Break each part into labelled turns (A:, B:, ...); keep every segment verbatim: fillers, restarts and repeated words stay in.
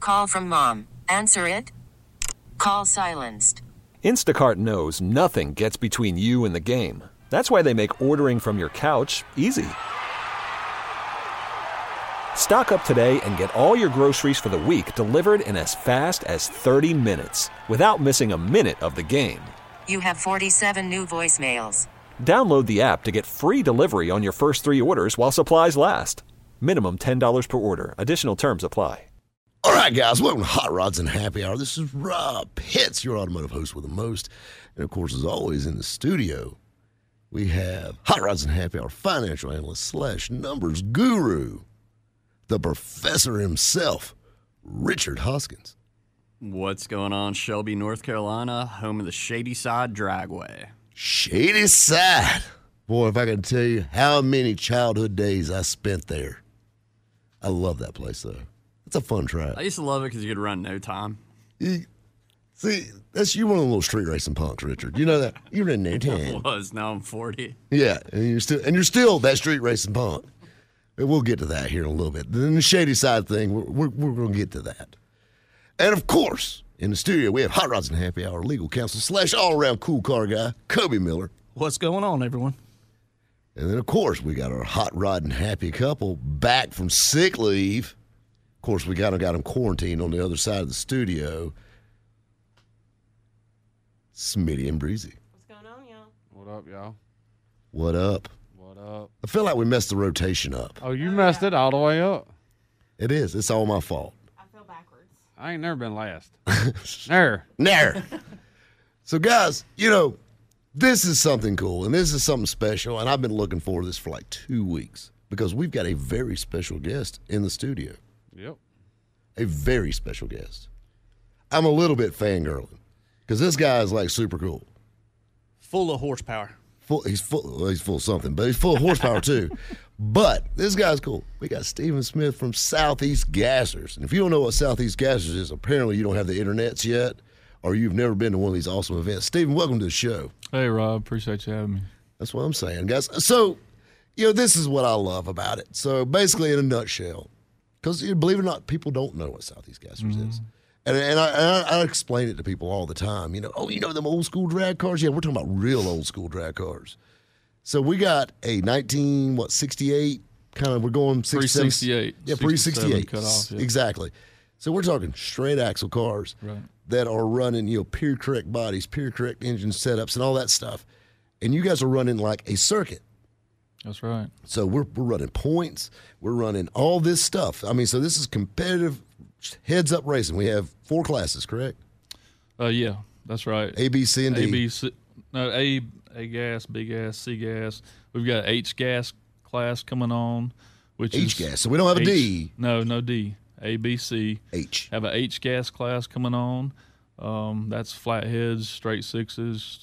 A: call from mom. Answer it. Call silenced.
B: Instacart knows nothing gets between you and the game. That's why they make ordering from your couch easy. Stock up today and get all your groceries for the week delivered in as fast as thirty minutes without missing a minute of the game.
A: You have forty-seven new voicemails.
B: Download the app to get free delivery on your first three orders while supplies last. Minimum ten dollars per order. Additional terms apply.
C: All right, guys, welcome to Hot Rods and Happy Hour. This is Rob Pitts, your automotive host with the most. And, of course, as always, in the studio, we have Hot Rods and Happy Hour financial analyst slash numbers guru, the professor himself, Richard Hoskins.
D: What's going on, Shelby, North Carolina, home of the Shady Side Dragway?
C: Shady Side. Boy, if I can tell you how many childhood days I spent there. I love that place, though. It's a fun track.
D: I used to love it because you could run no time.
C: You, see, that's you one of the little street racing punks, Richard. You know that you're in no time.
D: I was. Now I'm forty.
C: Yeah, and you're still and you're still that street racing punk. And we'll get to that here in a little bit. Then the Shady Side thing, we're we're, we're going to get to that. And of course, in the studio we have Hot Rods and Happy Hour legal counsel slash all around cool car guy, Kobe Miller.
E: What's going on, everyone?
C: And then of course we got our Hot Rod and Happy couple back from sick leave. Of course, we got, got him quarantined on the other side of the studio. Smitty and Breezy.
F: What's going on, y'all?
G: What up, y'all?
C: What up?
G: What up?
C: I feel like we messed the rotation up.
G: Oh, you messed it all the way up.
C: It is. It's all my fault.
F: I feel backwards.
G: I ain't never been last. Never.
C: Never. So, guys, you know, this is something cool, and this is something special, and I've been looking forward to this for like two weeks because we've got a very special guest in the studio.
G: Yep.
C: A very special guest. I'm a little bit fangirling because this guy is like super cool.
E: Full of horsepower.
C: Full, he's full. Well, he's full of something, but he's full of horsepower too. But this guy's cool. We got Stephen Smith from Southeast Gassers, and if you don't know what Southeast Gassers is, apparently you don't have the internets yet, or you've never been to one of these awesome events. Stephen, welcome to the show.
H: Hey, Rob. Appreciate you having me.
C: That's what I'm saying, guys. So, you know, this is what I love about it. So, basically, in a nutshell. Because, you know, believe it or not, people don't know what Southeast Gassers mm-hmm. is. And, and, I, and I, I explain it to people all the time. You know, oh, you know them old school drag cars? Yeah, we're talking about real old school drag cars. So we got a nineteen, what, sixty-eight? Kind of, we're going
H: pre sixty-eight.
C: Yeah, pre sixty-eight.
H: Cut off, yeah.
C: Exactly. So we're talking straight axle cars
H: right.
C: that are running, you know, period correct bodies, period correct engine setups, and all that stuff. And you guys are running like a circuit.
H: That's right.
C: So we're we're running points. We're running all this stuff. I mean, so this is competitive heads-up racing. We have four classes, correct?
H: Uh, yeah, that's right.
C: A, B, C, and D.
H: A, B, C, no, A, A gas, B gas, C gas. We've got H gas class coming on, which
C: H
H: is
C: gas. So we don't have
H: H,
C: a D.
H: No, no D. A, B, C.
C: H.
H: Have a H gas class coming on. Um, that's flatheads, straight sixes.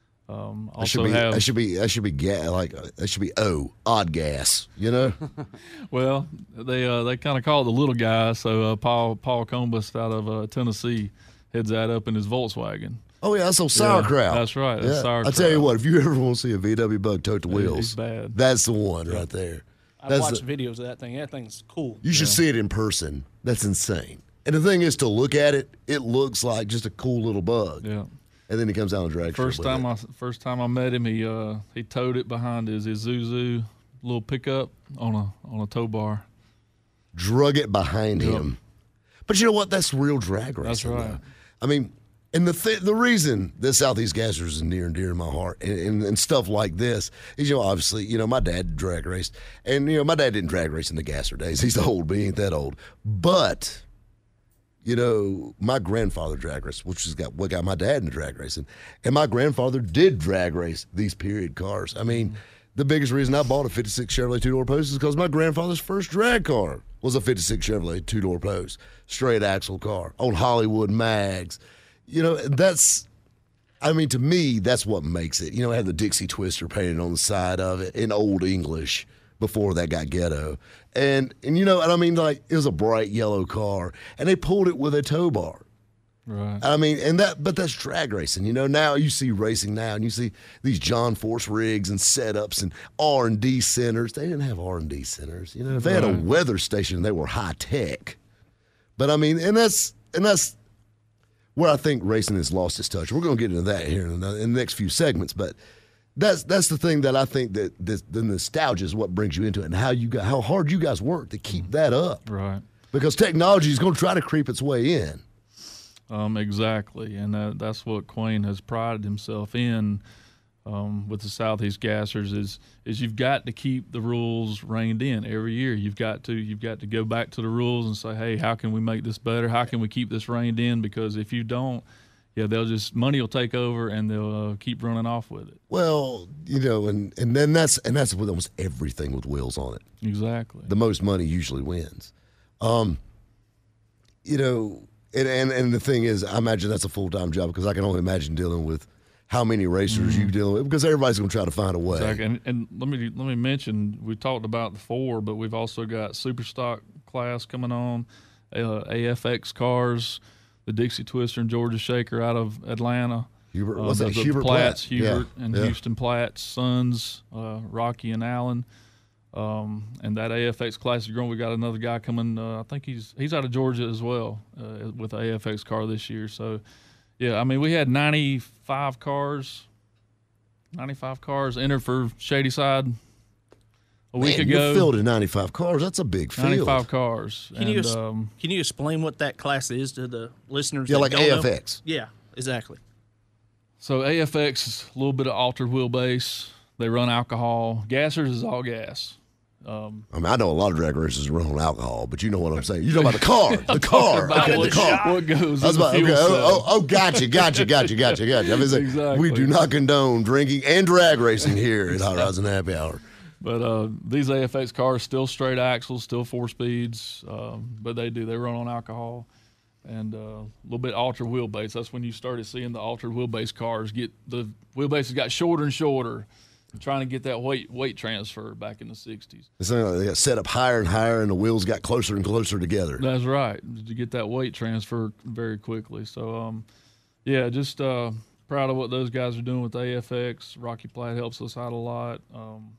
H: Um, also
C: I should be,
H: have,
C: I should be, I should be ga- like, I should be O, odd gas, you know?
H: Well, they uh, they kind of call it the little guy. So uh, Paul Paul Combus out of uh, Tennessee heads that up in his Volkswagen.
C: Oh yeah, that's so sauerkraut.
H: Yeah, that's right. That's
C: yeah.
H: sauerkraut.
C: I tell you what, if you ever want to see a V W bug tote the
H: Yeah,
C: wheels,
H: he's bad.
C: that's the one right there.
E: I've
C: That's
E: watched
C: the,
E: videos of that thing. That thing's cool.
C: You should
H: Yeah.
C: see it in person. That's insane. And the thing is, to look at it, it looks like just a cool little bug.
H: Yeah.
C: And then he comes out and drags.
H: First time I first time I met him, he uh, he towed it behind his Isuzu little pickup on a on a tow bar.
C: Drug it behind
H: Yep.
C: him. But you know what? That's real drag racing.
H: That's right.
C: Though. I mean, and the th- the reason that Southeast Gassers is near and dear to my heart, and, and, and stuff like this is, you know, obviously, you know, my dad drag raced, and you know, my dad didn't drag race in the Gasser days. He's old, but he ain't that old. But you know, my grandfather drag raced, which has got what got my dad into drag racing, and my grandfather did drag race these period cars. I mean, the biggest reason I bought a fifty-six Chevrolet two-door post is because my grandfather's first drag car was a fifty-six Chevrolet two-door post, straight axle car on Hollywood mags. You know, that's, I mean, to me, that's what makes it. You know, it had the Dixie Twister painted on the side of it in Old English before that got ghetto. And, and you know, and I mean, like, it was a bright yellow car, and they pulled it with a tow bar.
H: Right.
C: I mean, and that, but that's drag racing. You know, now you see racing now, and you see these John Force rigs and setups and R and D centers. They didn't have R and D centers. You know, if they had a
H: Right.
C: weather station, they were high tech. But I mean, and that's and that's where I think racing has lost its touch. We're going to get into that here in the, in the next few segments, but that's that's the thing that I think that this, the nostalgia is what brings you into it, and how you got how hard you guys work to keep that up.
H: Right.
C: Because technology is going to try to creep its way in.
H: Um, exactly, and that, that's what Quayne has prided himself in um, with the Southeast Gassers is is you've got to keep the rules reined in every year. You've got to you've got to go back to the rules and say, hey, how can we make this better? How can we keep this reined in? Because if you don't, yeah, they'll just money will take over and they'll uh, keep running off with it.
C: Well, you know, and and then that's and that's with almost everything with wheels on it.
H: Exactly.
C: The most money usually wins. Um, you know. And, and and the thing is, I imagine that's a full-time job because I can only imagine dealing with how many racers
H: Mm-hmm.
C: you dealing with because everybody's going to try to find a way.
H: Exactly. And, and let me let me mention we talked about the four, but we've also got super stock class coming on, uh, A F X cars, the Dixie Twister and Georgia Shaker out of Atlanta.
C: Hubert,
H: Uh,
C: what's
H: the,
C: that?
H: the
C: Hubert
H: Platts,
C: Platt.
H: Hubert
C: Yeah,
H: and
C: yeah.
H: Houston Platt's sons, uh, Rocky and Allen. Um, and that A F X Classic Growing, we got another guy coming. Uh, I think he's he's out of Georgia as well uh, with the A F X car this year. So, yeah, I mean we had ninety-five cars, ninety-five cars entered for Shady Side a week
C: Man,
H: ago.
C: you're filled in ninety-five cars. That's a big field.
H: ninety-five cars.
E: Can
H: and,
E: you ex-
H: um,
E: can you explain what that class is to the listeners?
C: Yeah,
E: that
C: like
E: don't
C: A F
E: know?
C: X.
E: Yeah, exactly.
H: so A F X is a little bit of altered wheelbase. They run alcohol. Gassers is all gas. Um,
C: I mean, I know a lot of drag racers run on alcohol, but you know what I'm saying. You know about the car, the car,
H: about
C: okay, the
H: what,
C: car.
H: what goes
C: I was
H: in the
C: about, okay,
H: fuel
C: oh,
H: cell.
C: oh, oh, gotcha, gotcha, gotcha, gotcha, gotcha. I mean, it's like,
H: Exactly.
C: we do not condone drinking and drag racing here at Hot Rods and Happy Hour.
H: But uh, these A F X cars still straight axles, still four speeds, um, but they do they run on alcohol and uh, a little bit altered wheelbase. That's when you started seeing the altered wheelbase cars get the wheelbases got shorter and shorter, trying to get that weight weight transfer back in the sixties.
C: It's like they got set up higher and higher, and the wheels got closer and closer together.
H: That's right, to get that weight transfer very quickly. So um, yeah, just uh, proud of what those guys are doing with A F X. Rocky Platt helps us out a lot. Um,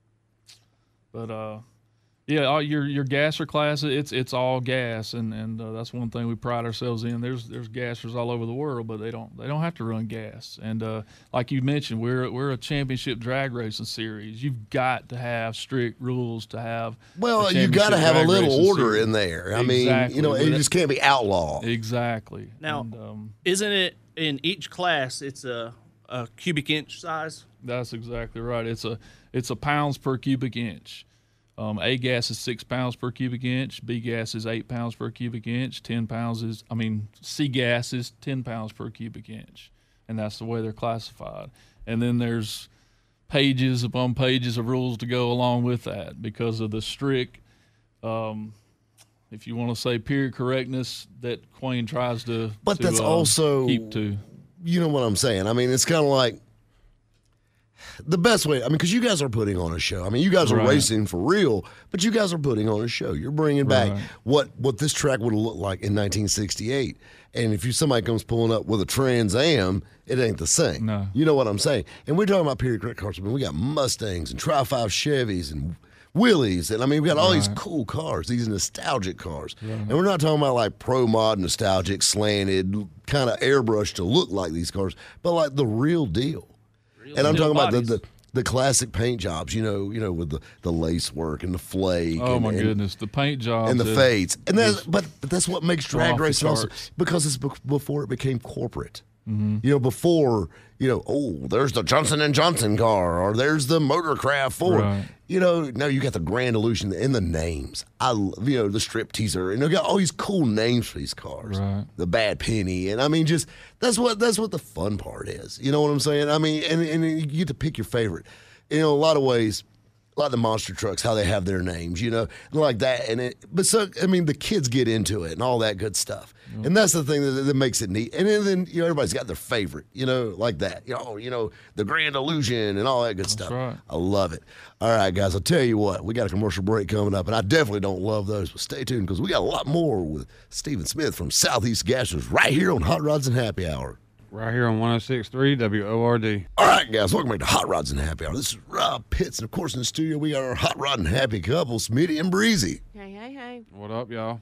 H: But uh, yeah, all your your gasser class, it's it's all gas, and and uh, that's one thing we pride ourselves in. There's there's gassers all over the world, but they don't they don't have to run gas. And uh, like you mentioned, we're we're a championship drag racing series. You've got to have strict rules to have.
C: Well,
H: a
C: you got to
H: championship
C: have a
H: drag
C: little
H: racing
C: order
H: series.
C: in there. I mean,
H: Exactly.
C: you know, it
H: But-
C: just can't be outlaw.
H: Exactly.
E: Now,
H: And, um,
E: isn't it in each class? It's a, a cubic inch size.
H: That's exactly right. It's a it's a pounds per cubic inch. Um, A gas is six pounds per cubic inch. B gas is eight pounds per cubic inch. Ten pounds is, I mean, C gas is ten pounds per cubic inch, and that's the way they're classified. And then there's pages upon pages of rules to go along with that because of the strict, um, if you want to say period correctness that Quayne tries to.
C: But
H: to,
C: that's
H: uh,
C: also
H: keep to.
C: You know what I'm saying? I mean, it's kind of like the best way. I mean, because you guys are putting on a show. I mean, you guys are
H: Right.
C: racing for real, but you guys are putting on a show. You're bringing back
H: Right.
C: what what this track would have looked like in nineteen sixty-eight. And if you somebody comes pulling up with a Trans Am, it ain't the same.
H: No.
C: You know what I'm saying? And we're talking about period correct cars. I mean, we got Mustangs and Tri Five Chevys and Willys, and I mean, we got all these
H: Right.
C: cool cars, these nostalgic cars, and we're not talking about like pro mod nostalgic, slanted, kind of airbrushed to look like these cars, but like the real deal. and I'm
E: deal
C: talking about the,
E: bodies.
C: the the classic paint jobs, you know, you know, with the, the lace work and the flake.
H: Oh
C: and,
H: my
C: and-
H: goodness, the paint jobs
C: and the
H: is-
C: fades, and that's
H: is
C: but, but that's what makes drag
H: off the
C: racing also
H: charts.
C: because it's be- before it became corporate.
H: Mm-hmm.
C: You know, before you know, oh, there's the Johnson and Johnson car, or there's the Motorcraft Ford.
H: Right.
C: You know, now you got the Grand Illusion in the names. I, love, you know, the Strip Teaser, and they got all these cool names for these cars.
H: Right.
C: The Bad Penny, and I mean, just that's what that's what the fun part is. You know what I'm saying? I mean, and and you get to pick your favorite. You know, a lot of ways. A lot of the monster trucks, how they have their names, you know, like that. And it, but so, I mean, the kids get into it and all that good stuff. And that's the thing that, that makes it neat. And then, then, you know, everybody's got their favorite, you know, like that. You know, you know, the Grand Illusion and all that good stuff.
H: right.
C: I love it. All right, guys, I'll tell you what, we got a commercial break coming up, and I definitely don't love those, but stay tuned because we got a lot more with Stephen Smith from Southeast Gassers right here on Hot Rods and Happy Hour.
G: Right here on one oh six point three W O R D.
C: All right, guys, welcome back to Hot Rods and Happy Hour. This is Rob Pitts, and of course in the studio we got our Hot Rod and Happy couple, Smitty and Breezy.
F: Hey, hey, hey.
G: What up, y'all?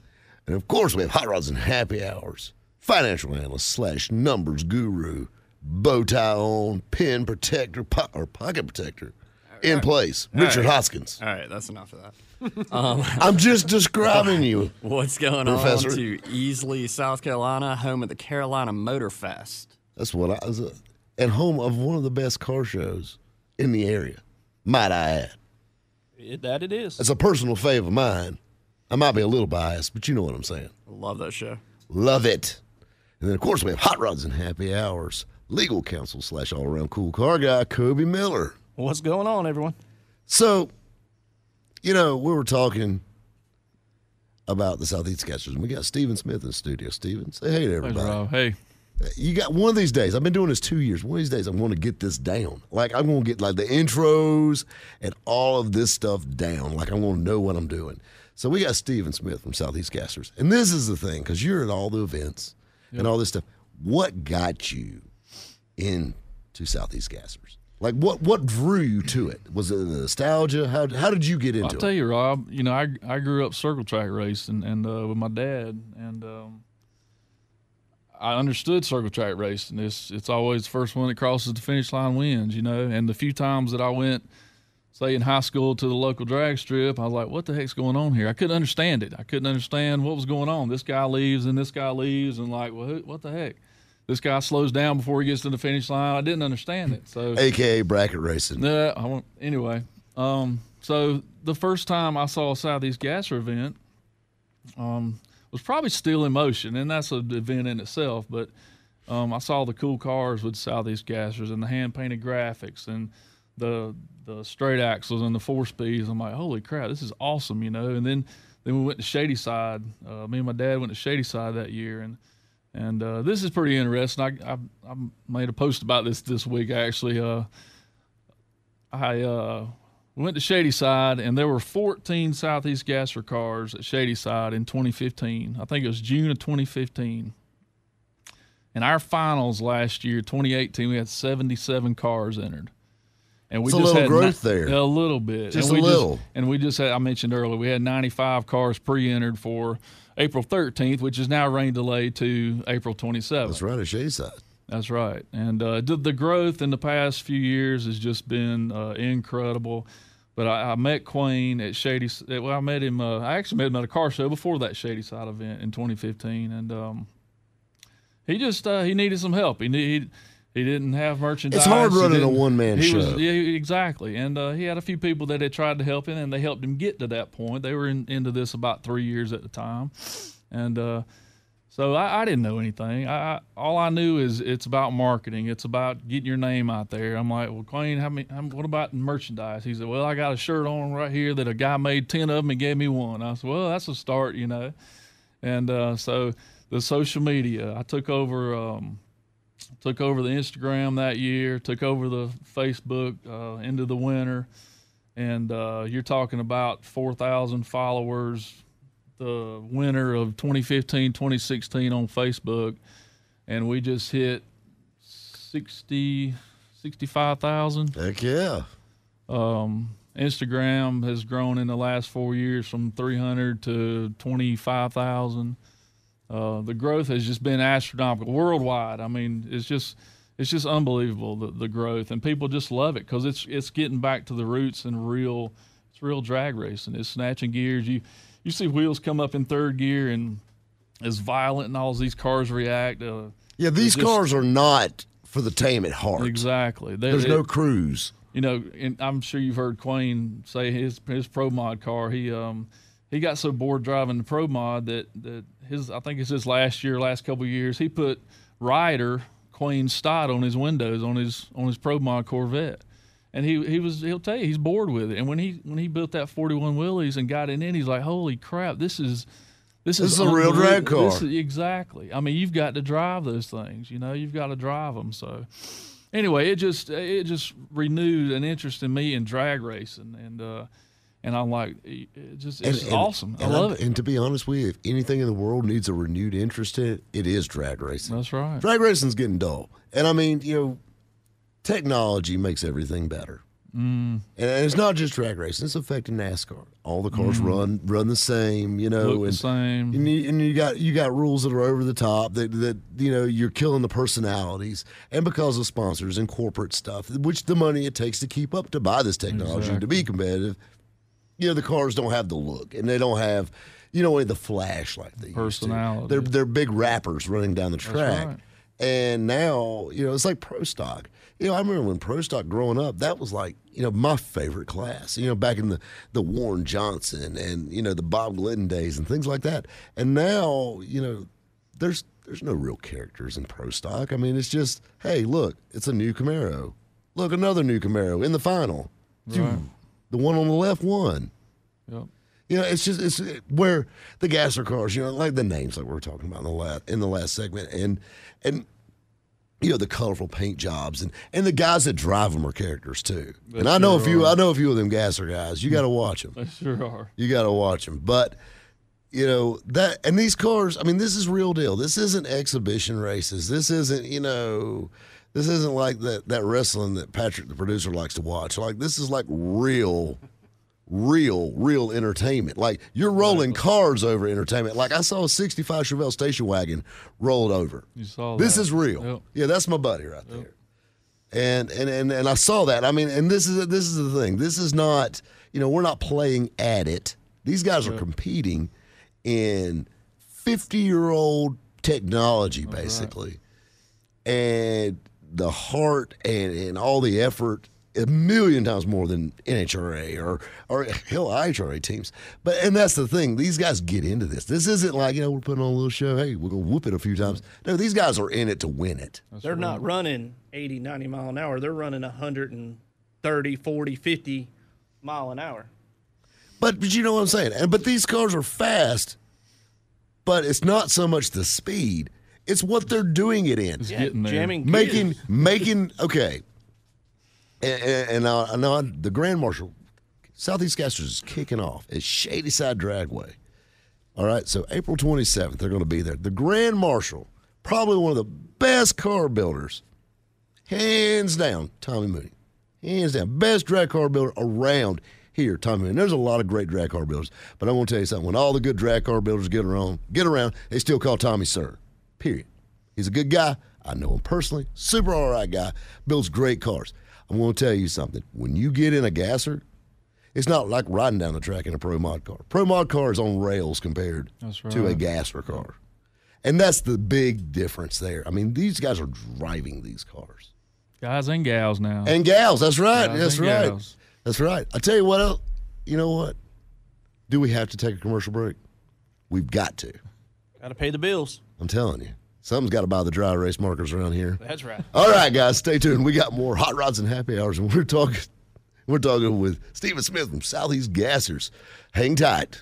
C: And of course, we have Hot Rods and Happy Hours, financial analyst slash numbers guru, bow tie on, pin protector, po- or pocket protector in place. Richard
D: right.
C: Hoskins.
D: All right, that's enough of that. Um,
C: I'm just describing you.
D: What's going
C: Professor.
D: on to Easley, South Carolina, home of the Carolina Motor Fest?
C: That's what I was, uh, and home of one of the best car shows in the area, might I add.
E: It, that it is.
C: It's a personal fave of mine. I might be a little biased, but you know what I'm saying.
D: Love that show.
C: Love it. And then, of course, we have Hot Rods and Happy Hours, legal counsel slash all-around cool car guy, Kobe Miller.
E: What's going on, everyone?
C: So, you know, we were talking about the Southeast Gassers, and we got Steven Smith in the studio. Steven, say hey to
H: Thanks,
C: everybody.
H: Rob. Hey.
C: You got one of these days. I've been doing this two years. One of these days, I'm going to get this down. Like, I'm going to get, like, the intros and all of this stuff down. Like, I'm going to know what I'm doing. So we got Steven Smith from Southeast Gassers. And this is the thing, because you're at all the events
H: Yep.
C: and all this stuff. What got you into Southeast Gassers? Like, what what drew you to it? Was it the nostalgia? How how did you get into
H: I'll
C: it?
H: tell you, Rob. You know, I I grew up circle track racing and uh, with my dad, and um, I understood circle track racing. It's it's always the first one that crosses the finish line wins. You know, and the few times that I went, say in high school, to the local drag strip, I was like, what the heck's going on here? I couldn't understand it. I couldn't understand what was going on. This guy leaves and this guy leaves, and like, well, who, what the heck? This guy slows down before he gets to the finish line. I didn't understand it. So,
C: A K A bracket racing.
H: yeah, I won't, anyway. Um, so the first time I saw a Southeast Gasser event um, was probably Steel in Motion, and that's an event in itself. But um, I saw the cool cars with Southeast Gassers and the hand-painted graphics and the the straight axles and the four speeds. I'm like, holy crap, this is awesome, you know. And then then we went to Shady Side. Uh, me and my dad went to Shady Side that year, and and uh, this is pretty interesting. I, I I made a post about this this week actually. Uh, I uh, went to Shady Side, and there were fourteen Southeast Gasser cars at Shady Side in twenty fifteen. I think it was June of twenty fifteen. In our finals last year, twenty eighteen, we had seventy-seven cars entered. And we
C: It's a
H: just
C: little
H: had
C: growth
H: ni-
C: there.
H: A little bit.
C: Just
H: and
C: a
H: we
C: little.
H: Just, and we just had, I mentioned earlier, we had ninety-five cars pre-entered for April thirteenth, which is now rain delayed to April twenty-seventh.
C: That's right, at Shady Side.
H: That's right. And uh, the, the growth in the past few years has just been uh, incredible. But I, I met Quayne at Shady. Well, I met him. Uh, I actually met him at a car show before that Shady Side event in twenty fifteen, and um, he just uh, he needed some help. He need, he didn't have merchandise.
C: It's hard
H: He
C: running a
H: didn't-
C: one-man
H: he
C: show.
H: Was, yeah, exactly. And uh, he had a few people that had tried to help him, and they helped him get to that point. They were in, into this about three years at the time, and. Uh, So I, I didn't know anything. I, I all I knew is it's about marketing. It's about getting your name out there. I'm like, well, Quayne, how many? How, what about merchandise? He said, well, I got a shirt on right here that a guy made ten of them and gave me one. I said, well, that's a start, you know. And uh, so the social media, I took over. Um, took over the Instagram that year. Took over the Facebook uh, into the winter, and uh, you're talking about four thousand followers. The winter of twenty fifteen, twenty sixteen on Facebook, and we just hit sixty, sixty-five thousand.
C: Heck yeah.
H: Um, Instagram has grown in the last four years from three hundred to twenty-five thousand. Uh, the growth has just been astronomical worldwide. I mean, it's just it's just unbelievable, the, the growth, and people just love it because it's it's getting back to the roots and real it's real drag racing. It's snatching gears. You You see wheels come up in third gear and as violent and all these cars react. Uh,
C: Yeah, these
H: just-
C: cars are not for the tame at heart.
H: exactly. They,
C: There's
H: it-
C: no cruise.
H: You know, and I'm sure you've heard Quayne say his his Pro Mod car. He um he got so bored driving the Pro Mod that that his I think it's his last year, last couple of years. He put Ryder Quayne Stott on his windows on his on his Pro Mod Corvette. And he he was he'll tell you he's bored with it. And when he when he built that forty-one Willys and got it in, he's like, holy crap, this is this,
C: This
H: is
C: is a real drag
H: unbelievable.
C: car.
H: This is- exactly. I mean, you've got to drive those things. You know, you've got to drive them. So anyway, it just it just renewed an interest in me in drag racing, and uh, and I'm like, it just it's
C: And- and-
H: awesome. I
C: and
H: love
C: I'm-
H: it.
C: And to be honest with you, if anything in the world needs a renewed interest in it, it is drag racing.
H: That's right.
C: Drag racing's getting dull. And I mean, you know, technology makes everything better.
H: Mm.
C: And it's not just track racing; it's affecting NASCAR. All the cars
H: Mm.
C: run run the same, you know,
H: Look the
C: and,
H: same.
C: and you, and you got you got rules that are over the top that that you know you're killing the personalities, and because of sponsors and corporate stuff, which the money it takes to keep up to buy this technology and to be competitive, you know, the cars don't have the look and they don't have, you know, the flash like they used to.
H: Personality.
C: They're they're big rappers running down the track.
H: right.
C: And now, you know, it's like Pro Stock. You know, I remember when Pro Stock growing up, that was like, you know, my favorite class, you know, back in the, the Warren Johnson and, you know, the Bob Glidden days and things like that. And now, you know, there's there's no real characters in Pro Stock. I mean, it's just, hey, look, it's a new Camaro. Look, another new Camaro in the final.
H: Right.
C: The one on the left won.
H: Yep.
C: You know, it's just it's where the Gasser cars, you know, like the names like we were talking about in the last in the last segment, and and you know the colorful paint jobs, and, and the guys that drive them are characters too.
H: They
C: and I know a
H: sure
C: few,
H: are.
C: I know a few of them Gasser guys. You got to watch them.
H: They sure are.
C: You got to watch them. But you know that, and these cars. I mean, this is real deal. This isn't exhibition races. This isn't you know. This isn't like that that wrestling that Patrick, the producer, likes to watch. Like this is like real. Real, real entertainment. Like you're rolling cars over entertainment. Like I saw a sixty-five Chevelle station wagon rolled over.
H: You saw
C: This
H: that.
C: is real.
H: Yep.
C: Yeah, that's my buddy right there. And, and and and I saw that. I mean, and this is this is the thing. This is not, you know, we're not playing at it. These guys are
H: Yep.
C: competing in fifty-year-old technology, basically. And the heart and, and all the effort a million times more than N H R A or or hell I H R A teams. But and that's the thing. These guys get into this. This isn't like, you know, we're putting on a little show. Hey, we're gonna whoop it a few times. No, these guys are in it to win it.
E: They're not running eighty, ninety mile an hour. They're running one thirty, forty, fifty mile an hour.
C: But but you know what I'm saying? And but these cars are fast, but it's not so much the speed. It's what they're doing it in.
H: It's
E: Yeah,
H: getting there.
E: jamming
C: Making
E: gears.
C: making okay. And, and, and uh, I know the Grand Marshal, Southeast Gassers is kicking off at Shady Side Dragway. All right, so April twenty-seventh, they're going to be there. The Grand Marshal, probably one of the best car builders, hands down, Tommy Mooney. Hands down, best drag car builder around here, Tommy Mooney. There's a lot of great drag car builders, but I want to tell you something. When all the good drag car builders get around, get around, they still call Tommy Sir, period. He's a good guy. I know him personally. Super all right guy. Builds great cars. I'm going to tell you something. When you get in a gasser, it's not like riding down the track in a Pro Mod car. Pro Mod car is on rails compared
H: That's
C: to a
H: right.
C: gasser car. And that's the big difference there. I mean, these guys are driving these cars.
H: Guys and gals now.
C: And gals, that's right.
H: Guys
C: that's
H: and
C: right.
H: gals.
C: That's right. I tell you what else. You know what? Do we have to take a commercial break? We've got to.
E: Got to pay the bills.
C: I'm telling you. Something's got to buy the dry erase markers around here.
E: That's right.
C: All right, guys, stay tuned. We got more Hot Rods and Happy Hours, and we're talking we're talking with Stephen Smith from Southeast Gassers. Hang tight.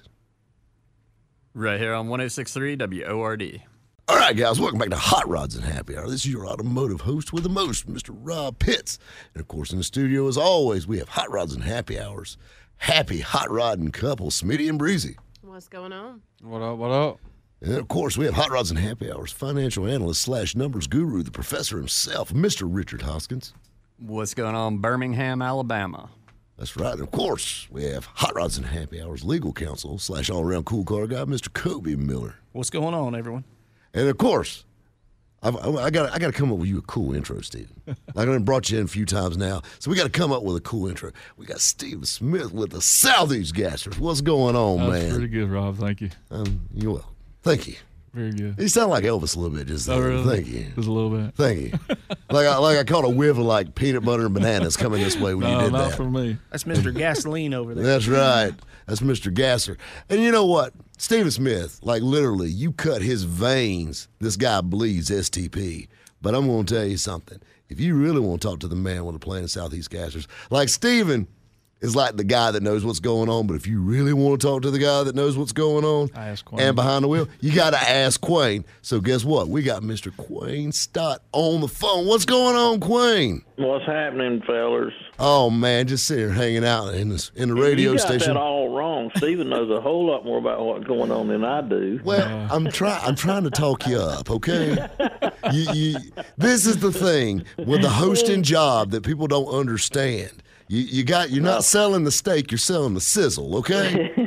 D: Right here on one oh six point three W O R D.
C: All right, guys, welcome back to Hot Rods and Happy Hour. This is your automotive host with the most, Mister Rob Pitts. And, of course, in the studio, as always, we have Hot Rods and Happy Hours. Happy hot rodding couple, Smitty and Breezy.
F: What's going on?
G: What up, what up?
C: And, of course, we have Hot Rods and Happy Hours financial analyst slash numbers guru, the professor himself, Mister Richard Hoskins.
D: What's going on, Birmingham, Alabama?
C: That's right. And, of course, we have Hot Rods and Happy Hours legal counsel slash all-around cool car guy, Mister Kobe Miller.
E: What's going on, everyone?
C: And, of course, I've, I got I got to come up with you a cool intro, Steven. Like I brought you in a few times now, so we got to come up with a cool intro. We got Steven Smith with the Southeast Gassers. What's going on,
H: That was
C: man?
H: pretty good, Rob. Thank you.
C: Um, you're welcome. Thank you.
H: Very good.
C: You sound like Elvis a little bit, just
H: Oh,
C: there.
H: really?
C: Thank you.
H: Just a little bit.
C: Thank you. like I like I caught a whiff of like peanut butter and bananas coming this way when
H: No,
C: you did
H: not
C: that.
H: for me.
E: That's Mister Gasoline over there.
C: That's right. That's Mister Gasser. And you know what? Steven Smith, like literally, you cut his veins. This guy bleeds S T P. But I'm going to tell you something. If you really want to talk to the man with a plan of Southeast Gassers, like Steven is like the guy that knows what's going on. But if you really want to talk to the guy that knows what's going on
H: I ask Quayne.
C: and behind the wheel, you got to ask Quayne. So guess what? We got Mister Quayne Stott on the phone. What's going on, Quayne?
I: What's happening, fellas?
C: Oh, man, just sitting here hanging out in, this, in the radio
I: you got
C: station.
I: that all wrong. Steven knows a whole lot more about what's going on than I do.
C: Well, I'm trying. I'm trying to talk you up, okay? You, you, this is the thing with the hosting job that people don't understand. You you got you're not selling the steak, you're selling the sizzle, okay?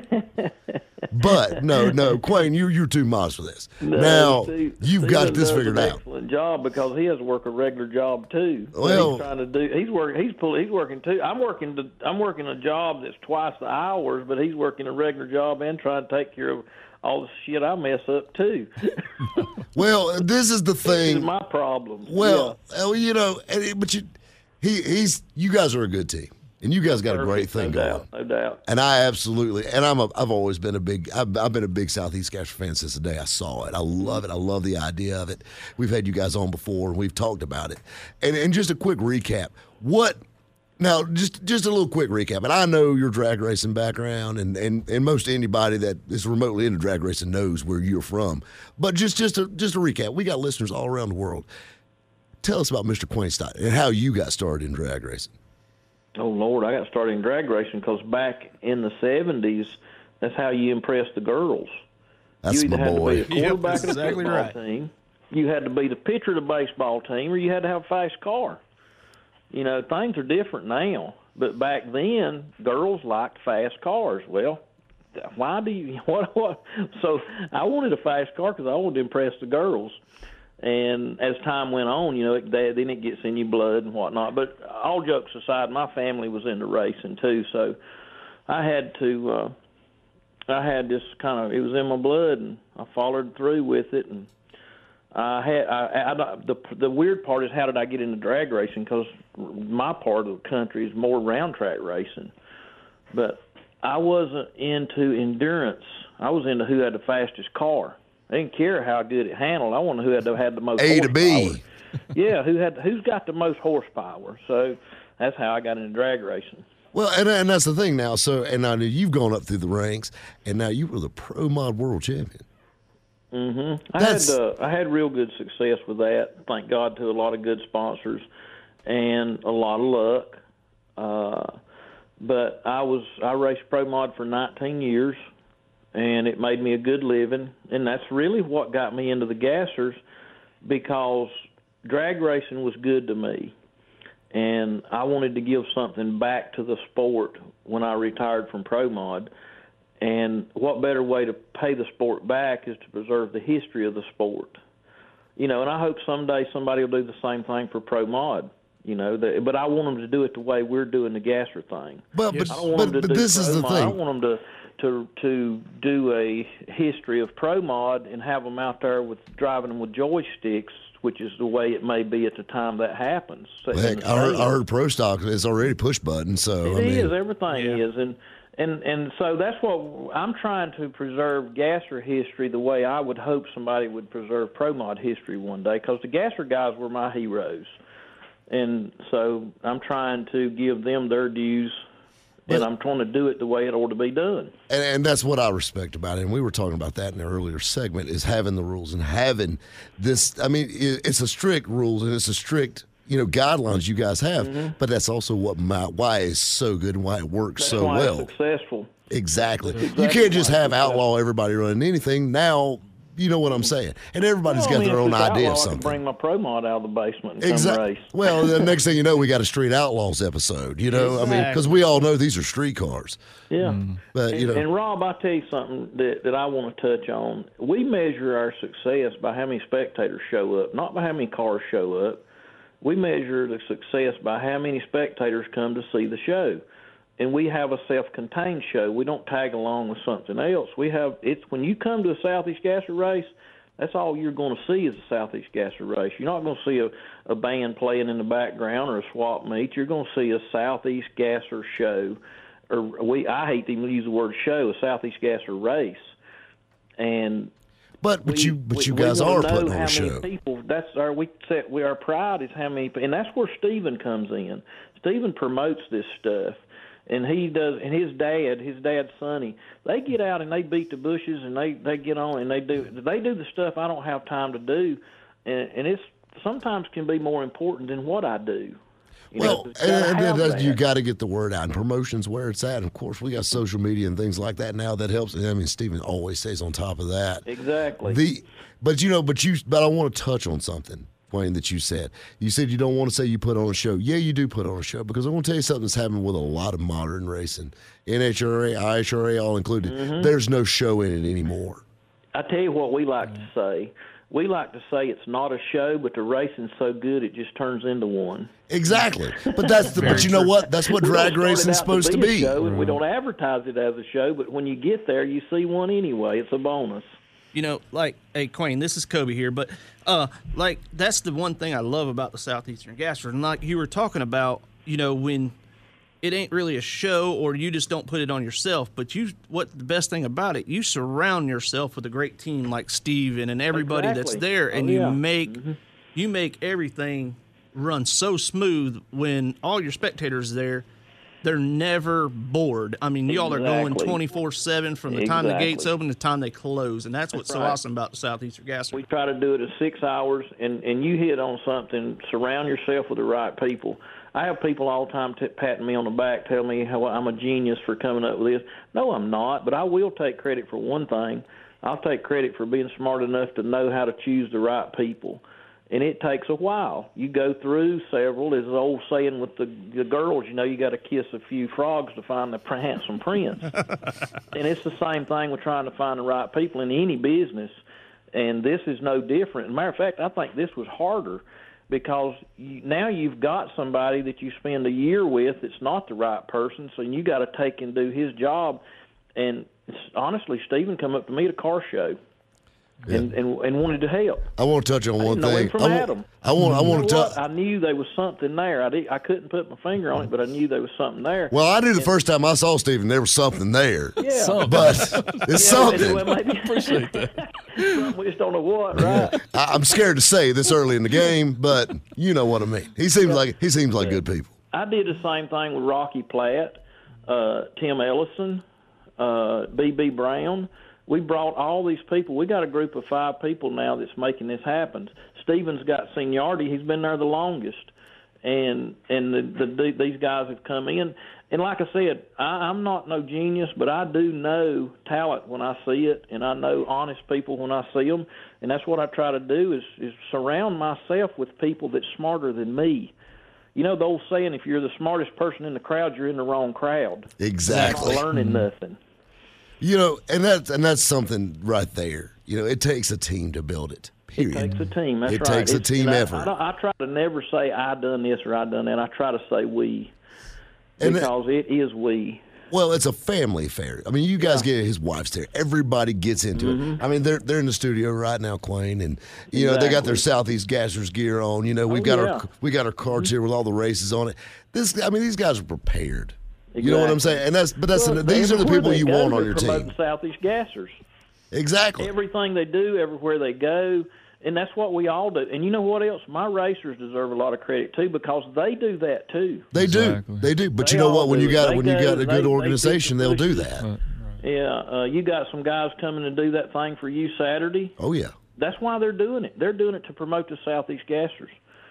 C: But no, no, Quayne, you you're too modest for this.
I: No,
C: now
I: Steve,
C: you've
I: Steven
C: got this
I: does
C: figured
I: an
C: out.
I: Excellent job because he has to work a regular job too. So
C: Well-
I: he's trying to do. He's working. He's pull, He's working too. I'm working. To, I'm working a job that's twice the hours, but he's working a regular job and trying to take care of all the shit I mess up too.
C: Well, this is the
I: This
C: thing.
I: is my problem.
C: Well, uh, you know, and it- but you, he, he's, you guys are a good team, and you guys got a great
I: Perfect,
C: thing
I: no
C: going.
I: doubt, no doubt.
C: And I absolutely, and I'm, a, I've always been a big, I've, I've been a big Southeast Gasher fan since the day I saw it. I love it. I love the idea of it. We've had you guys on before, and we've talked about it. And, and just a quick recap. What? Now, just just a little quick recap. And I know your drag racing background, and, and, and most anybody that is remotely into drag racing knows where you're from. But just just a, just a recap. We got listeners all around the world. Tell us about Mister Quayne Stott and how you got started in drag racing.
I: Oh Lord, I got started in drag racing because back in the seventies, that's how you impressed the girls.
C: That's
I: you either
C: my
I: had
C: boy.
I: to be a
E: Yep,
I: quarterback
E: that's
I: of the
E: exactly
I: football
E: right.
I: team, you had to be the pitcher of the baseball team, or you had to have a fast car. You know, things are different now, but back then, girls liked fast cars. Well, why do you what what? So I wanted a fast car because I wanted to impress the girls. And as time went on, you know, it, they, then it gets in your blood and whatnot. But all jokes aside, my family was into racing too, so I had to. Uh, I had this kind of, it was in my blood, and I followed through with it. And I had, I, I, the the weird part is, how did I get into drag racing? Because my part of the country is more round track racing, but I wasn't into endurance. I was into who had the fastest car. I didn't care how good it handled. I wanted who had the, had the most
C: A to
I: horsepower.
C: B.
I: Yeah, who had who's got the most horsepower. So that's how I got into drag racing.
C: Well, and, and that's the thing now. So, and now you've gone up through the ranks, and now you were the Pro Mod World Champion.
I: Mm-hmm. I
C: That's-
I: had uh, I had real good success with that. Thank God to a lot of good sponsors and a lot of luck. Uh, but I was I raced Pro Mod for nineteen years, and it made me a good living. And that's really what got me into the gassers, because drag racing was good to me. And I wanted to give something back to the sport when I retired from Pro Mod. And what better way to pay the sport back is to preserve the history of the sport. You know, and I hope someday somebody will do the same thing for Pro Mod. You know, the, but I want them to do it the way we're doing the gasser thing.
C: Well, but,
I: I don't want
C: but,
I: them to
C: but
I: do
C: this is
I: Pro
C: the
I: Mod. I
C: thing.
I: want them to, to to do a history of Pro Mod and have them out there with driving them with joysticks, which is the way it may be at the time that happens.
C: Well, heck, I heard, I heard Pro Stock is already push button, so
I: It
C: I mean,
I: is. Everything is, and and and so that's what I'm trying to preserve gasser history the way I would hope somebody would preserve Pro Mod history one day, because the gasser guys were my heroes, and so I'm trying to give them their dues, and I'm trying to do it the way it ought to be done.
C: And, and that's what I respect about it. And we were talking about that in an earlier segment, is having the rules and having this. I mean, it, it's a strict rules and it's a strict, you know, guidelines you guys have.
I: Mm-hmm.
C: But that's also what my, why it's so good and why it works
I: That's
C: so
I: why
C: well.
I: it's successful.
C: Exactly.
I: That's
C: You
I: exactly
C: can't just
I: why it's
C: have
I: successful.
C: outlaw everybody running anything. Now, you know what I'm saying. And everybody's
I: Well, I
C: got
I: mean,
C: their
I: if
C: own
I: it's
C: idea
I: outlaw,
C: of
I: I can
C: something.
I: bring my Pro Mod out of the basement and come
C: Exactly.
I: race.
C: Well, the next thing you know, we got a Street Outlaws episode. You know, I mean, because we all know these are street cars.
I: Yeah.
C: But
I: And,
C: you know,
I: and Rob, I'll tell you something that, that I want to touch on. We measure our success by how many spectators show up, not by how many cars show up. We measure the success by how many spectators come to see the show. And we have a self-contained show. We don't tag along with something else. We have it's when you come to a Southeast Gasser race, that's all you're going to see is a Southeast Gasser race. You're not going to see a, a band playing in the background or a swap meet. You're going to see a Southeast Gasser show, or we I hate to even use the word show, a Southeast Gasser race. And
C: but but
I: we-
C: you but
I: we-
C: you
I: we
C: guys
I: wanna
C: are
I: know
C: putting
I: how
C: on a
I: many
C: show.
I: People, that's our we set. We our pride is how many, and that's where Stephen comes in. Stephen promotes this stuff, and he does. And his dad, his dad Sonny, they get out and they beat the bushes, and they they get on and they do they do the stuff I don't have time to do, and, and it's sometimes can be more important than what I do. You know,
C: Well,
I: it's gotta
C: and,
I: have
C: and, and you
I: that.
C: got to get the word out, and promotion's where it's at. And of course, we got social media and things like that now that helps. I mean, Stephen always stays on top of that.
I: Exactly.
C: The, but you know, but you, but I want to touch on something. Wayne, that you said. You said you don't want to say you put on a show. Yeah, you do put on a show, because I want to tell you something that's happening with a lot of modern racing. N H R A, I H R A, all included.
I: Mm-hmm.
C: There's no show in it anymore.
I: I tell you what we like to say. We like to say it's not a show, but the racing's so good it just turns into one.
C: Exactly. But that's the, but you know what? That's what
I: We
C: drag
I: don't start it
C: racing's
I: out
C: supposed to
I: a
C: be.
I: show, and we don't advertise it as a show, but when you get there, you see one anyway. It's a bonus.
E: You know, like, hey, Quayne, this is Kobe here, but, uh, like, that's the one thing I love about the Southeastern Gassers. And like you were talking about, you know, when it ain't really a show or you just don't put it on yourself, but you, what the best thing about it, you surround yourself with a great team like Steven and everybody
I: Exactly.
E: that's there, and
I: Oh, yeah.
E: you make you make everything run so smooth when all your spectators there. They're never bored. I mean, y'all are going
I: Exactly.
E: twenty-four seven from the time the gates
I: Exactly.
E: open to the time they close, and that's what's so
I: right.
E: awesome about the Southeastern Gassers.
I: We try to do it in six hours, and, and you hit on something. Surround yourself with the right people. I have people all the time t- patting me on the back, telling me how I'm a genius for coming up with this. No, I'm not, but I will take credit for one thing. I'll take credit for being smart enough to know how to choose the right people. And it takes a while. You go through several. There's an old saying with the, the girls, you know, you got to kiss a few frogs to find the handsome prince. And it's the same thing with trying to find the right people in any business. And this is no different. As a matter of fact, I think this was harder because you, now you've got somebody that you spend a year with that's not the right person, so you got to take and do his job. And it's, honestly, Stephen come up to me at a car show. And, and and wanted to help.
C: I want to touch on
I: I
C: one
I: didn't know
C: thing.
I: him from
C: I want,
I: Adam.
C: I want. I
I: You
C: want
I: know
C: to
I: what?
C: touch.
I: I knew there was something there. I did, I couldn't put my finger on it, but I knew there was something there.
C: Well, I knew the first time I saw Stephen, there was something there.
I: Yeah.
C: But it's
I: Yeah,
C: something.
I: well, maybe-
H: Appreciate that.
I: Something we just don't know what, right?
C: I, I'm scared to say this early in the game, but you know what I mean. He seems like he seems like good people.
I: I did the same thing with Rocky Platt, uh, Tim Ellison, uh, B B Brown. We brought all these people. We got a group of five people now that's making this happen. Stephen's got seniority. He's been there the longest. And and the, the, these guys have come in. And like I said, I, I'm not no genius, but I do know talent when I see it, and I know honest people when I see them. And that's what I try to do is, is surround myself with people that's smarter than me. You know the old saying, if you're the smartest person in the crowd, you're in the wrong crowd.
C: Exactly.
I: You're not learning nothing.
C: You know, and that's and that's something right there. You know, it takes a team to build it. Period.
I: It takes a team. That's
C: It
I: right.
C: takes a
I: It's-
C: team
I: and I-
C: effort.
I: I, don't- I try to never say I done this or I done that. I try to say we,
C: And that-
I: because it is we.
C: Well, it's a family affair. I mean, you guys get it. His wife's there. Everybody gets into
I: Mm-hmm.
C: it. I mean, they're they're in the studio right now, Quayne, and you know they got their
I: Exactly.
C: Southeast Gassers gear on. You know, we've
I: Oh,
C: got
I: yeah.
C: our we got our cards here with all the races on it. This, I mean, these guys are prepared. You know what I'm
I: Exactly.
C: saying? And that's but that's
I: Well,
C: these are the
I: everywhere
C: people
I: they
C: you
I: go,
C: want on
I: they're
C: your
I: promoting
C: team.
I: Southeast Gassers.
C: Exactly.
I: Everything they do, everywhere they go, and that's what we all do. And you know what else? My racers deserve a lot of credit too, because they do that too.
C: They
H: Exactly.
C: do. They do. But
I: They
C: you know
I: all
C: what? When
I: do
C: you
I: it.
C: got
I: They
C: when you
I: go,
C: got a
I: they-
C: good
I: they
C: organization,
I: do
C: they'll
I: the
C: do
I: pushes.
C: that.
I: Yeah, uh, you got some guys coming to do that thing for you Saturday.
C: Oh yeah.
I: That's why they're doing it. They're doing it to promote the Southeast Gassers.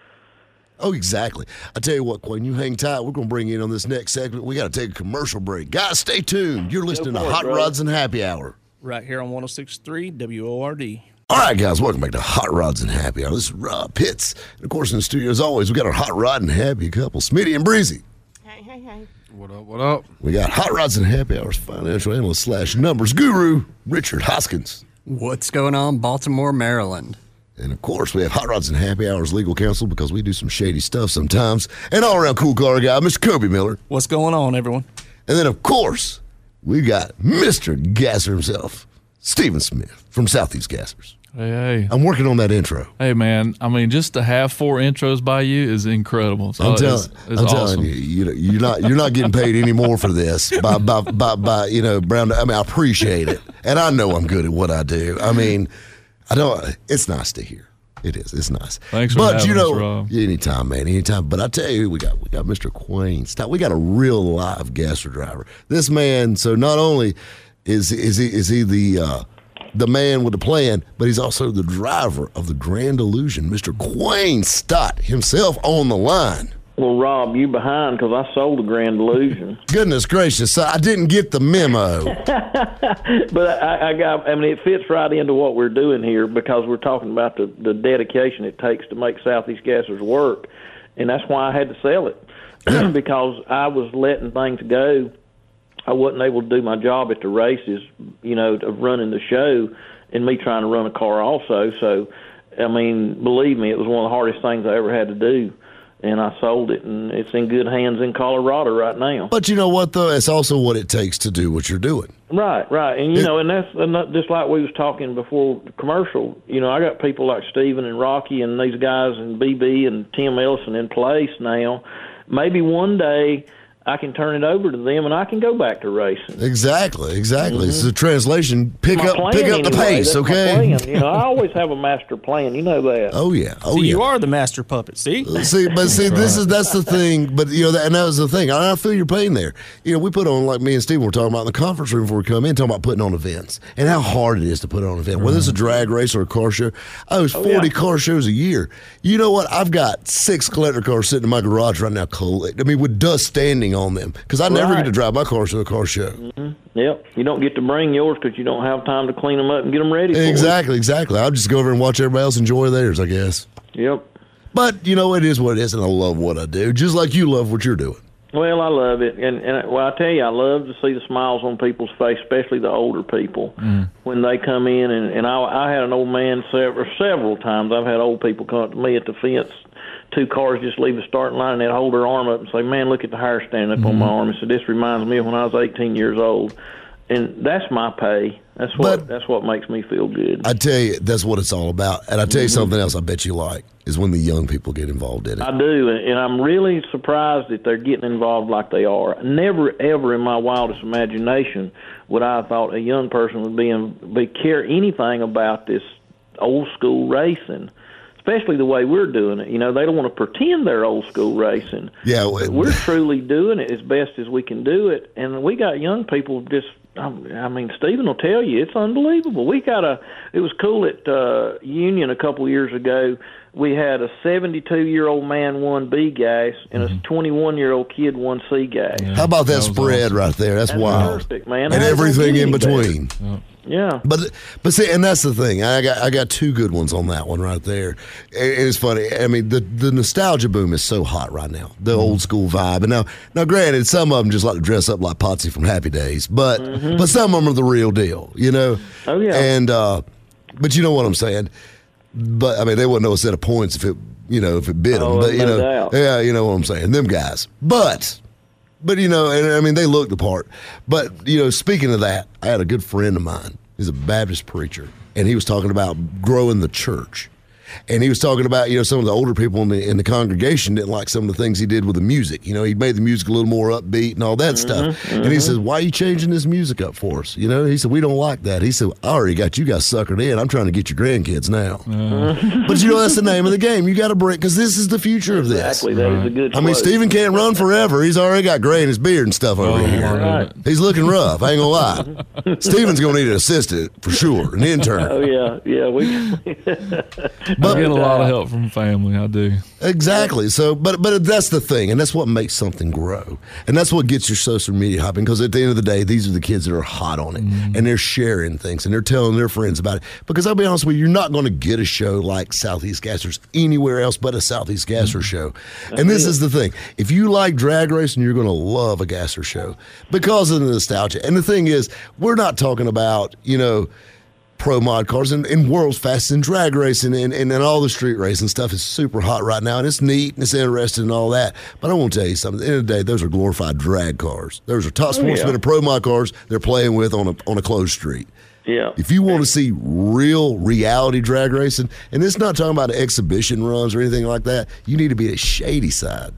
C: Oh, exactly. I tell you what, Quayne, you hang tight. We're going to bring you in on this next segment. We got to take a commercial break. Guys, stay tuned. You're listening to
I: for it,
C: Hot
I: brother.
C: Rods and Happy Hour.
E: Right here on one oh six point three W O R D.
C: All right, guys, welcome back to Hot Rods and Happy Hour. This is Rob Pitts. And, of course, in the studio, as always, we got our Hot Rod and Happy couple, Smitty and Breezy.
F: Hey, hey, hey.
G: What up, what up?
C: We got Hot Rods and Happy Hour's financial analyst slash numbers guru, Richard Hoskins.
D: What's going on, Baltimore, Maryland?
C: And, of course, we have Hot Rods and Happy Hour's legal counsel because we do some shady stuff sometimes. And all-around cool car guy, Mister Kobe Miller.
E: What's going on, everyone?
C: And then, of course, we got Mister Gasser himself, Stephen Smith from Southeast Gassers.
H: Hey, hey.
C: I'm working on that intro.
H: Hey, man. I mean, just to have four intros by you is incredible. So
C: I'm, tell-
H: it's, it's
C: I'm
H: awesome.
C: telling you, you know, you're not you're not getting paid any more for this. By by by, by you know, Brown. I mean, I appreciate it, and I know I'm good at what I do. I mean, I don't. It's nice to hear. It is. It's nice.
H: Thanks for
C: but
H: having
C: you know,
H: us, Rob.
C: anytime, man, anytime. But I tell you, we got we got Mister Quayne Stott. We got a real live gasser driver. This man. So not only is is he is he the uh, the man with the plan, but he's also the driver of the Grand Illusion, Mister Quayne Stott himself on the line.
I: Well, Rob, you behind because I sold the Grand Illusion.
C: Goodness gracious, I didn't get the memo.
I: But I, I got, I mean, it fits right into what we're doing here because we're talking about the, the dedication it takes to make Southeast Gassers work. And that's why I had to sell it because I was letting things go. I wasn't able to do my job at the races, you know, of running the show and me trying to run a car also. So, I mean, believe me, it was one of the hardest things I ever had to do. And I sold it, and it's in good hands in Colorado right now.
C: But you know what, though? It's also what it takes to do what you're doing.
I: Right, right. And, you
C: it,
I: know, and that's and that, just like we was talking before the commercial, you know, I got people like Steven and Rocky and these guys and B B and Tim Ellison in place now. Maybe one day I can turn it over to them, and I can go back to racing.
C: Exactly, exactly. Mm-hmm. It's a translation. Pick
I: my
C: up,
I: plan,
C: pick up the
I: anyway.
C: pace,
I: That's
C: okay?
I: My plan. You know, I always have a master plan. You know that.
C: Oh yeah, oh
E: see,
C: yeah.
E: You are the master puppet. See,
C: see, but see, this is that's the thing. But you know, that, and that was the thing. I, I feel your pain there. You know, we put on, like me and Steve were talking about in the conference room before we come in, talking about putting on events and how hard it is to put on an event, whether it's a drag race or a car show. I was forty oh, yeah. car shows a year. You know what? I've got six collector cars sitting in my garage right now. I mean, with dust standing on them because I never
I: right.
C: get to drive my car to a car show.
I: Mm-hmm. Yep. You don't get to bring yours because you don't have time to clean them up and get them ready for
C: Exactly, it. exactly. I'll just go over and watch everybody else enjoy theirs, I guess.
I: Yep.
C: But, you know, it is what it is, and I love what I do, just like you love what you're doing.
I: Well, I love it. And, and well, I tell you, I love to see the smiles on people's face, especially the older people, mm. when they come in. And, and I, I had an old man several, several times. I've had old people come up to me at the fence. Two cars just leave the starting line, and they'd hold their arm up and say, man, look at the hair standing up mm-hmm. on my arm. And so this reminds me of when I was eighteen years old. And that's my pay. That's what but, that's what makes me feel good.
C: I tell you, that's what it's all about. And I tell you mm-hmm. something else I bet you like, is when the young people get involved in it.
I: I do, and I'm really surprised that they're getting involved like they are. Never, ever in my wildest imagination would I have thought a young person would be, in, be care anything about this old school racing. Especially the way we're doing it. You know, they don't want to pretend they're old school racing.
C: Yeah, well,
I: we're truly doing it as best as we can do it. And we got young people just, I mean, Stephen will tell you, it's unbelievable. We got a, it was cool at uh, Union a couple of years ago. We had a seventy-two-year-old man won B gas and a twenty-one-year-old kid won C gas.
C: Yeah, How about that, that spread awesome. right there? That's,
I: that's
C: wild.
I: Perfect, man.
C: And
I: How
C: everything in between.
I: Yeah. Yeah,
C: but but see, and that's the thing. I got I got two good ones on that one right there. And it's funny. I mean, the, the nostalgia boom is so hot right now. The mm-hmm. old school vibe. And now, now, granted, some of them just like to dress up like Potsy from Happy Days, but mm-hmm. but some of them are the real deal. You know.
I: Oh yeah.
C: And uh, but you know what I'm saying. But I mean, they wouldn't know a set of points if it you know if it bit them.
I: Oh,
C: but you
I: no
C: know,
I: doubt.
C: yeah, you know what I'm saying. Them guys, but. But, you know, and I mean, they look the part. But, you know, speaking of that, I had a good friend of mine. He's a Baptist preacher, and he was talking about growing the church. And he was talking about, you know, some of the older people in the in the congregation didn't like some of the things he did with the music. You know, he made the music a little more upbeat and all that mm-hmm, stuff. Mm-hmm. And he says, why are you changing this music up for us? You know, he said, we don't like that. He said, I already got you guys suckered in. I'm trying to get your grandkids now. Mm-hmm. But, you know, that's the name of the game. You got to break, because this is the future of this.
I: Exactly. That is a good
C: I mean, Stephen can't run forever. He's already got gray in his beard and stuff over oh, here.
I: Right.
C: He's looking rough. I ain't going to lie. Stephen's going to need an assistant for sure, an intern.
I: Oh, yeah. Yeah. We.
H: But I get a lot of help from family. I do.
C: Exactly. So, but but that's the thing, and that's what makes something grow, and that's what gets your social media hopping. Because at the end of the day, these are the kids that are hot on it, mm. and they're sharing things, and they're telling their friends about it. Because I'll be honest with you, you're not going to get a show like Southeast Gassers anywhere else but a Southeast Gasser mm. show. That's and this it. is the thing: if you like drag racing, you're going to love a Gasser show because of the nostalgia. And the thing is, we're not talking about you know. pro mod cars and, and world's fastest in drag racing and, and, and all the street racing stuff is super hot right now, and it's neat and it's interesting and all that. But I want to tell you something. At the end of the day, those are glorified drag cars. Those are top sportsmen oh, yeah. and pro mod cars they're playing with on a on a closed street.
I: Yeah.
C: If you want to see real reality drag racing, and it's not talking about exhibition runs or anything like that, you need to be at Shady Side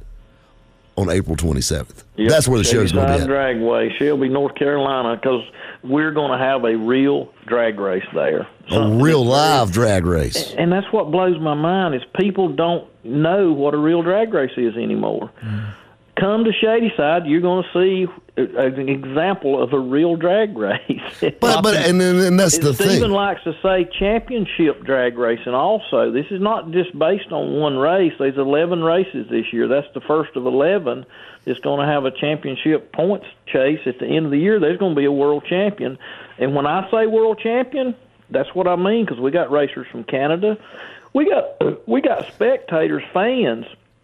C: on April twenty-seventh.
I: Yep.
C: That's where the
I: Shady
C: show's going to be at.
I: Dragway, Shelby, North Carolina, because we're going to have a real drag race there.
C: A real live drag race.
I: And that's what blows my mind is people don't know what a real drag race is anymore. come to Shadyside, you're going to see an example of a real drag race.
C: But but and then and that's the
I: Stephen
C: thing.
I: likes to say championship drag racing also. This is not just based on one race. There's eleven races this year. That's the first of eleven that's going to have a championship points chase. At the end of the year, there's going to be a world champion. And when I say world champion, that's what I mean, because we got racers from Canada. We got we got spectators, fans.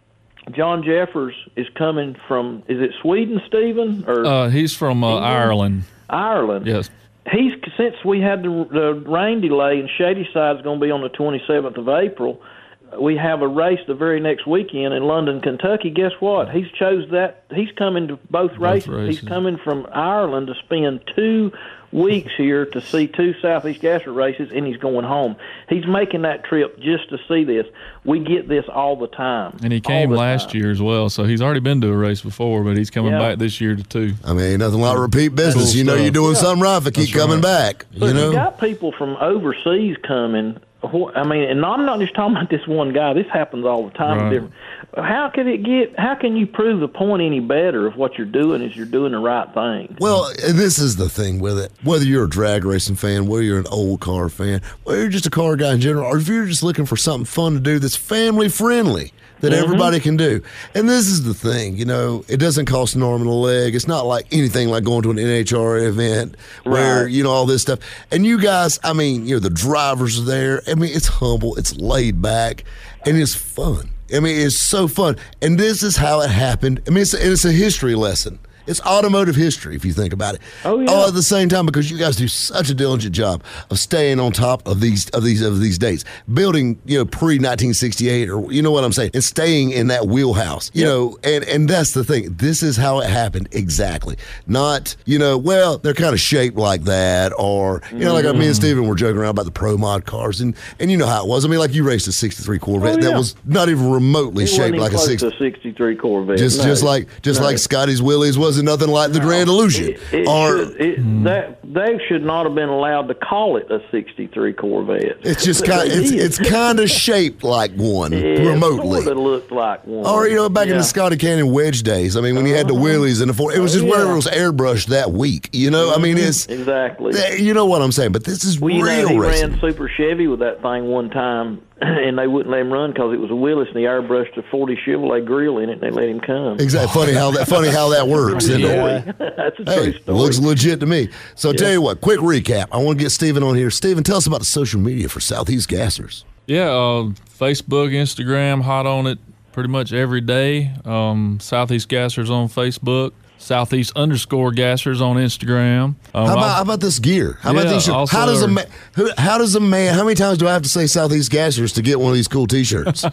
I: John Jeffers is coming from, is it Sweden, Stephen? Or
H: Uh, he's from uh, Ireland.
I: Ireland.
H: Yes.
I: He's, since we had the, the rain delay and Shadyside is going to be on the twenty-seventh of April, we have a race the very next weekend in London, Kentucky. Guess what? He's chose that. He's coming to both,
H: Both
I: races.
H: races.
I: He's coming from Ireland to spend two weeks here to see two Southeast Gasser races, and he's going home. He's making that trip just to see this. We get this all the time.
H: And he came
I: All the
H: last
I: time.
H: year as well, so he's already been to a race before, but he's coming
I: Yeah.
H: back this year to two.
C: I mean, ain't nothing like repeat business.
H: Cool
C: you know,
H: stuff.
C: you're doing
I: Yeah.
C: something right if it keep
H: That's
C: coming
H: right.
C: back.
I: So
C: You know,
I: you got people from overseas coming. I mean, and I'm not just talking about this one guy. This happens all the time.
H: Right.
I: Different. How can it get? How can you prove the point any better if what you're doing is you're doing the right thing?
C: well, and this is the thing with it. Whether you're a drag racing fan, whether you're an old car fan, whether you're just a car guy in general, or if you're just looking for something fun to do that's family friendly, that
I: Mm-hmm.
C: everybody can do. And this is the thing, you know, it doesn't cost an arm and a leg. It's not like anything like going to an N H R event where,
I: Right.
C: you know, all this stuff. And you guys, I mean, you know, the drivers are there. I mean, it's humble, it's laid back, and it's fun. I mean, it's so fun. And this is how it happened. I mean, it's a, it's a history lesson. It's automotive history, if you think about it.
I: Oh, yeah.
C: All at the same time, because you guys do such a diligent job of staying on top of these of these of these dates, building, you know, pre nineteen sixty-eight, or you know what I'm saying, and staying in that wheelhouse. You
I: Yep.
C: know, and and that's the thing. This is how it happened exactly. Not, you know, well, they're kind of shaped like that, or you know, like me and Steven were joking around about the pro mod cars, and and you know how it was. I mean, like you raced a sixty-three Corvette
I: Oh,
C: that
I: yeah.
C: was not even remotely
I: It wasn't
C: shaped
I: even
C: like a
I: close
C: sixty.
I: to a sixty-three Corvette.
C: Just,
I: No.
C: just like, just
I: No.
C: like Scotty's Willys wasn't nothing like the Grand Illusion.
I: It, it
C: or
I: should, it, that they should not have been allowed to call it a sixty-three Corvette.
C: it's just kind,
I: They
C: it's
I: did.
C: it's kind of shaped like one
I: It
C: remotely.
I: Sort of looked like one.
C: Or you know, back in
I: Yeah.
C: the Scotty Canyon wedge days. I mean, when you had the wheelies and the four, it was just
I: Oh,
C: whatever
I: yeah.
C: was airbrushed that week. You know, I mean, it's
I: exactly.
C: you know what I'm saying. But this is
I: Well, you
C: real
I: know, he
C: racing.
I: ran Super Chevy with that thing one time, and they wouldn't let him run because it was a Willis, and he airbrushed a forty Chevrolet grill in it, and they let him come.
C: Exactly. Funny how that funny how that works. Isn't it?
I: Story. That's a true
C: Hey,
I: story.
C: looks legit to me. So tell you what, quick recap. I want to get Steven on here. Steven, tell us about the social media for Southeast Gassers.
H: Yeah, uh, Facebook, Instagram, hot on it pretty much every day. Um, Southeast Gassers on Facebook. Southeast underscore Gassers on Instagram. Um,
C: How about,
H: I'll-
C: how about this gear? How about
H: Yeah,
C: these shirts?
H: also
C: How does a
H: our-
C: man? Who, how does a man? How many times do I have to say Southeast Gassers to get one of these cool T-shirts?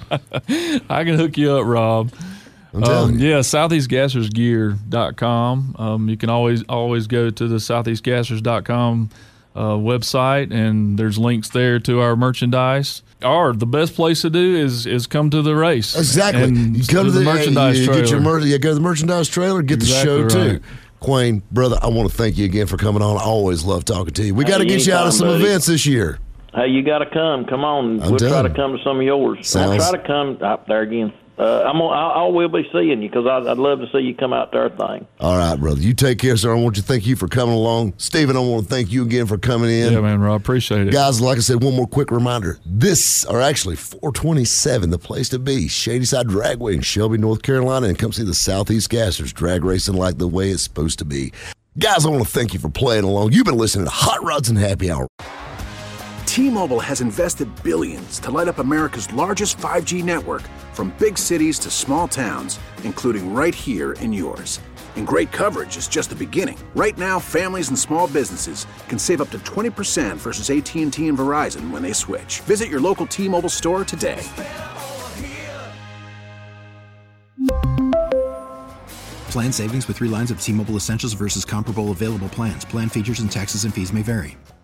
H: I can hook you up, Rob.
C: I'm telling
H: Um,
C: you.
H: yeah, southeast gassers gear dot com. Um, you can always always go to the southeast gassers dot com uh, website, and there's links there to our merchandise. Or the best place to do is is come to the race.
C: Exactly.
H: And
C: You come
H: do
C: to the,
H: merchandise
C: you, you
H: trailer.
C: get your mer- you go to the merchandise trailer, get
H: Exactly
C: the show
H: right.
C: too. Quayne, brother, I want to thank you again for coming on. I always love talking to you. We
I: Hey,
C: got to get you out of
I: anytime,
C: some
I: buddy.
C: events this year.
I: Hey, you got to come. Come on.
C: I'm
I: we'll try
C: telling
I: to
C: you.
I: come to some of yours. I'll
C: Sounds-
I: try to come up there again. Uh, I'm. Gonna, I, I will be seeing you because I'd, I'd love to see you come out to our thing.
C: All right, brother. You take care, sir. I want to thank you for coming along. Steven, I want to thank you again for coming in.
H: Yeah, man, Rob, appreciate it.
C: Guys, like I said, one more quick reminder. This, or actually four twenty-seven, the place to be, Shadyside Dragway in Shelby, North Carolina, and come see the Southeast Gassers drag racing like the way it's supposed to be. Guys, I want to thank you for playing along. You've been listening to Hot Rods and Happy Hour.
J: T-Mobile has invested billions to light up America's largest five G network, from big cities to small towns, including right here in yours. And great coverage is just the beginning. Right now, families and small businesses can save up to twenty percent versus A T and T and Verizon when they switch. Visit your local T-Mobile store today.
K: Plan savings with three lines of T-Mobile Essentials versus comparable available plans. Plan features and taxes and fees may vary.